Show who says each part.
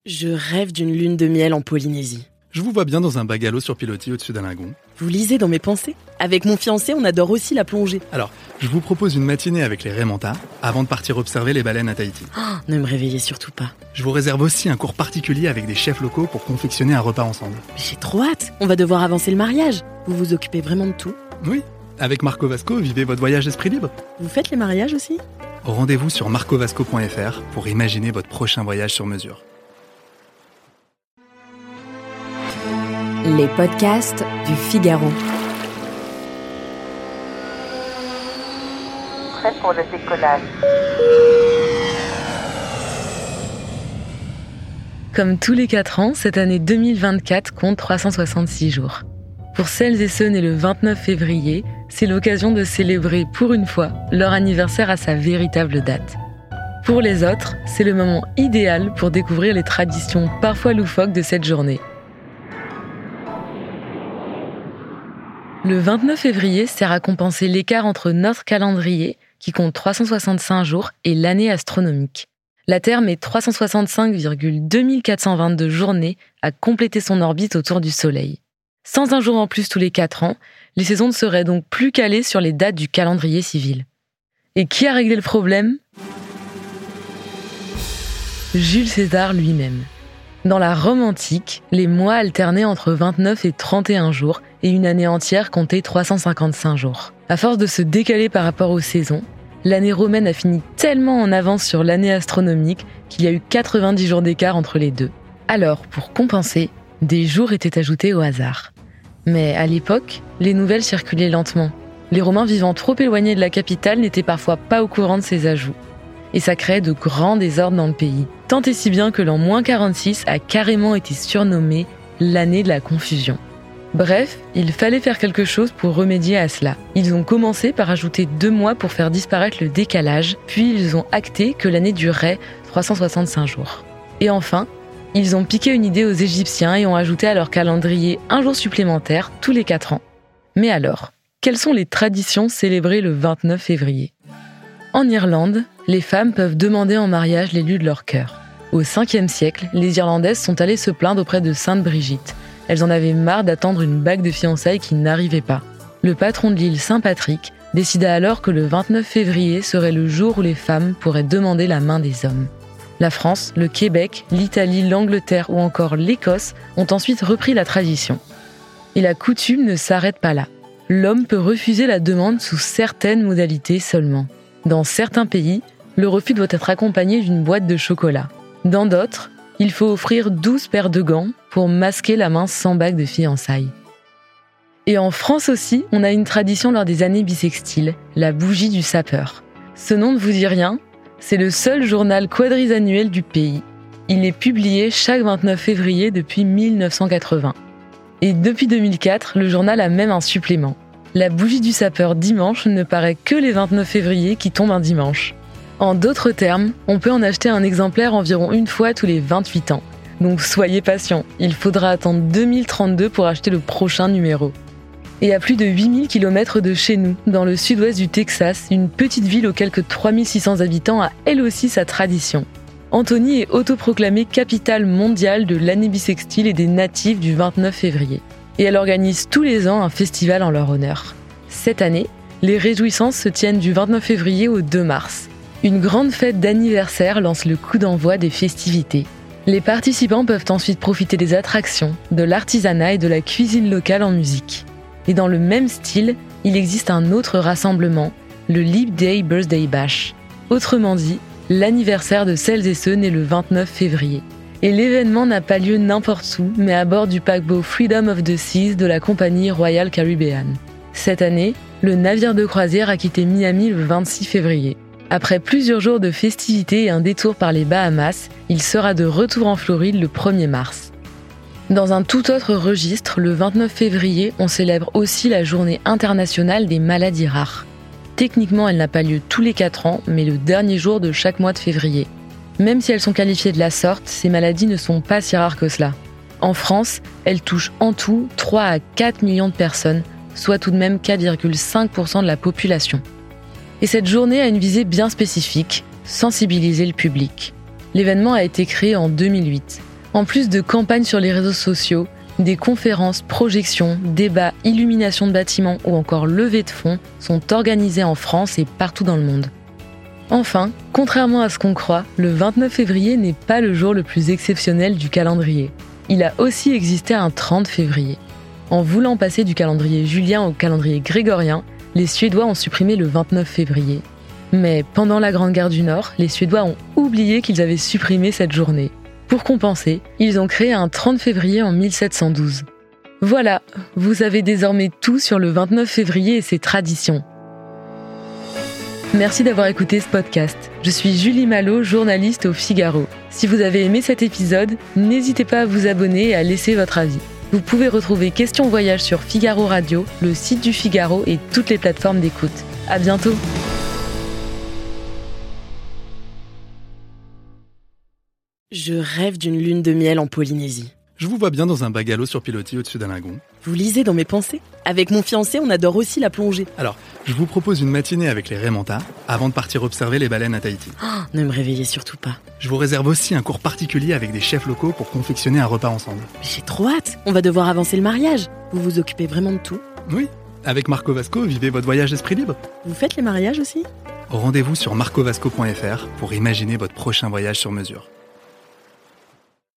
Speaker 1: Je rêve d'une lune de miel en Polynésie.
Speaker 2: Je vous vois bien dans un bungalow sur pilotis au-dessus d'un lagon.
Speaker 1: Vous lisez dans mes pensées ? Avec mon fiancé, on adore aussi la plongée.
Speaker 2: Alors, je vous propose une matinée avec les Raymanta avant de partir observer les baleines à Tahiti.
Speaker 1: Ne me réveillez surtout pas.
Speaker 2: Je vous réserve aussi un cours particulier avec des chefs locaux pour confectionner un repas ensemble.
Speaker 1: Mais j'ai trop hâte. On va devoir avancer le mariage. Vous vous occupez vraiment de tout ?
Speaker 2: Oui, avec Marco Vasco, vivez votre voyage d'esprit libre.
Speaker 1: Vous faites les mariages aussi ?
Speaker 2: Rendez-vous sur marcovasco.fr pour imaginer votre prochain voyage sur mesure.
Speaker 3: Les podcasts du Figaro.
Speaker 4: Prêt pour le décollage.
Speaker 5: Comme tous les 4 ans, cette année 2024 compte 366 jours. Pour celles et ceux nés le 29 février, c'est l'occasion de célébrer pour une fois leur anniversaire à sa véritable date. Pour les autres, c'est le moment idéal pour découvrir les traditions parfois loufoques de cette journée. Le 29 février sert à compenser l'écart entre notre calendrier, qui compte 365 jours, et l'année astronomique. La Terre met 365,2422 journées à compléter son orbite autour du Soleil. Sans un jour en plus tous les 4 ans, les saisons ne seraient donc plus calées sur les dates du calendrier civil. Et qui a réglé le problème ? Jules César lui-même. Dans la Rome antique, les mois alternaient entre 29 et 31 jours et une année entière comptait 355 jours. À force de se décaler par rapport aux saisons, l'année romaine a fini tellement en avance sur l'année astronomique qu'il y a eu 90 jours d'écart entre les deux. Alors, pour compenser, des jours étaient ajoutés au hasard. Mais à l'époque, les nouvelles circulaient lentement. Les Romains vivant trop éloignés de la capitale n'étaient parfois pas au courant de ces ajouts. Et ça créait de grands désordres dans le pays. Tant et si bien que l'an 46 a carrément été surnommé l'année de la confusion. Bref, il fallait faire quelque chose pour remédier à cela. Ils ont commencé par ajouter 2 mois pour faire disparaître le décalage, puis ils ont acté que l'année durerait 365 jours. Et enfin, ils ont piqué une idée aux Égyptiens et ont ajouté à leur calendrier un jour supplémentaire tous les 4 ans. Mais alors, quelles sont les traditions célébrées le 29 février ? En Irlande, les femmes peuvent demander en mariage l'élu de leur cœur. Au 5e siècle, les Irlandaises sont allées se plaindre auprès de Sainte Brigitte. Elles en avaient marre d'attendre une bague de fiançailles qui n'arrivait pas. Le patron de l'île, Saint Patrick, décida alors que le 29 février serait le jour où les femmes pourraient demander la main des hommes. La France, le Québec, l'Italie, l'Angleterre ou encore l'Écosse ont ensuite repris la tradition. Et la coutume ne s'arrête pas là. L'homme peut refuser la demande sous certaines modalités seulement. Dans certains pays, le refus doit être accompagné d'une boîte de chocolat. Dans d'autres, il faut offrir 12 paires de gants pour masquer la main sans bague de fiançailles. Et en France aussi, on a une tradition lors des années bissextiles, la bougie du sapeur. Ce nom ne vous dit rien ? C'est le seul journal quadrisannuel du pays. Il est publié chaque 29 février depuis 1980. Et depuis 2004, le journal a même un supplément. La bougie du sapeur dimanche ne paraît que les 29 février qui tombent un dimanche. En d'autres termes, on peut en acheter un exemplaire environ une fois tous les 28 ans. Donc soyez patients, il faudra attendre 2032 pour acheter le prochain numéro. Et à plus de 8000 km de chez nous, dans le sud-ouest du Texas, une petite ville aux quelques 3600 habitants a elle aussi sa tradition. Antony est autoproclamée capitale mondiale de l'année bissextile et des natifs du 29 février. Et elle organise tous les ans un festival en leur honneur. Cette année, les réjouissances se tiennent du 29 février au 2 mars. Une grande fête d'anniversaire lance le coup d'envoi des festivités. Les participants peuvent ensuite profiter des attractions, de l'artisanat et de la cuisine locale en musique. Et dans le même style, il existe un autre rassemblement, le Leap Day Birthday Bash. Autrement dit, l'anniversaire de celles et ceux nés le 29 février. Et l'événement n'a pas lieu n'importe où, mais à bord du paquebot Freedom of the Seas de la compagnie Royal Caribbean. Cette année, le navire de croisière a quitté Miami le 26 février. Après plusieurs jours de festivités et un détour par les Bahamas, il sera de retour en Floride le 1er mars. Dans un tout autre registre, le 29 février, on célèbre aussi la journée internationale des maladies rares. Techniquement, elle n'a pas lieu tous les 4 ans, mais le dernier jour de chaque mois de février. Même si elles sont qualifiées de la sorte, ces maladies ne sont pas si rares que cela. En France, elles touchent en tout 3 à 4 millions de personnes, soit tout de même 4,5% de la population. Et cette journée a une visée bien spécifique, sensibiliser le public. L'événement a été créé en 2008. En plus de campagnes sur les réseaux sociaux, des conférences, projections, débats, illuminations de bâtiments ou encore levées de fonds sont organisées en France et partout dans le monde. Enfin, contrairement à ce qu'on croit, le 29 février n'est pas le jour le plus exceptionnel du calendrier. Il a aussi existé un 30 février. En voulant passer du calendrier julien au calendrier grégorien, les Suédois ont supprimé le 29 février. Mais pendant la Grande Guerre du Nord, les Suédois ont oublié qu'ils avaient supprimé cette journée. Pour compenser, ils ont créé un 30 février en 1712. Voilà, vous savez désormais tout sur le 29 février et ses traditions. Merci d'avoir écouté ce podcast. Je suis Julie Malo, journaliste au Figaro. Si vous avez aimé cet épisode, n'hésitez pas à vous abonner et à laisser votre avis. Vous pouvez retrouver Questions Voyage sur Figaro Radio, le site du Figaro et toutes les plateformes d'écoute. À bientôt.
Speaker 1: Je rêve d'une lune de miel en Polynésie.
Speaker 2: Je vous vois bien dans un bungalow sur pilotis au-dessus d'un lagon.
Speaker 1: Vous lisez dans mes pensées ? Avec mon fiancé, on adore aussi la plongée.
Speaker 2: Alors, je vous propose une matinée avec les Raymanta avant de partir observer les baleines à Tahiti.
Speaker 1: Oh, ne me réveillez surtout pas.
Speaker 2: Je vous réserve aussi un cours particulier avec des chefs locaux pour confectionner un repas ensemble.
Speaker 1: Mais j'ai trop hâte. On va devoir avancer le mariage. Vous vous occupez vraiment de tout ?
Speaker 2: Oui, avec Marco Vasco, vivez votre voyage esprit libre.
Speaker 1: Vous faites les mariages aussi ?
Speaker 2: Rendez-vous sur marcovasco.fr pour imaginer votre prochain voyage sur mesure.